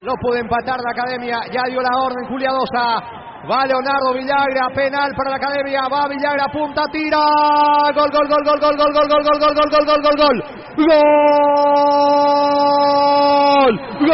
No puede empatar la Academia. Ya dio la orden Julia Dosa. Va Leonardo Villagra, penal para la Academia. Va Villagra, punta, tira. Gol, gol, gol, gol, gol, gol, gol, gol, gol, gol, gol, gol, gol, gol, gol. Gol.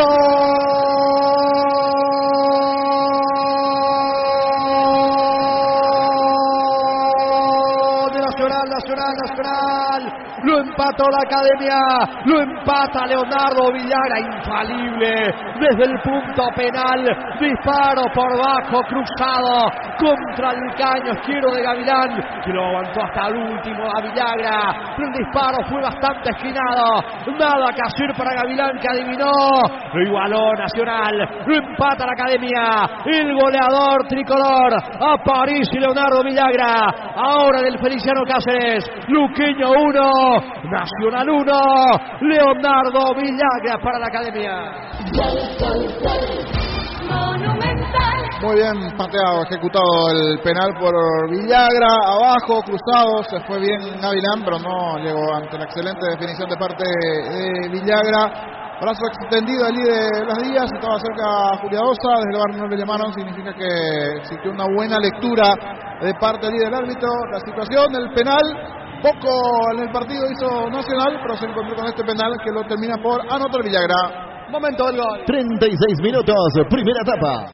Gol de Nacional. Lo empató la Academia. Lo empata Leonardo Villagra. Infalible. Desde el punto penal. Disparo por bajo, cruzado contra el caño izquierdo de Gavilán, que lo aguantó hasta el último a Villagra. El disparo fue bastante esquinado. Nada que hacer para Gavilán, que adivinó. Lo igualó Nacional. Lo empata la Academia. El goleador tricolor a París y Leonardo Villagra. Ahora del Feliciano Cáceres. Luqueño 1. Nacional 1. Leonardo Villagra para la Academia. Muy bien pateado, ejecutado el penal por Villagra, abajo, cruzado, se fue bien Gavilán, pero no llegó ante la excelente definición de parte de Villagra. Brazo extendido allí de Las Díaz, estaba cerca Julia Dosa, desde el bar no le llamaron, significa que existió una buena lectura de parte allí del árbitro. La situación del penal, poco en el partido hizo Nacional, pero se encontró con este penal que lo termina por anotar Villagra. Momento del gol. 36 minutos, primera etapa.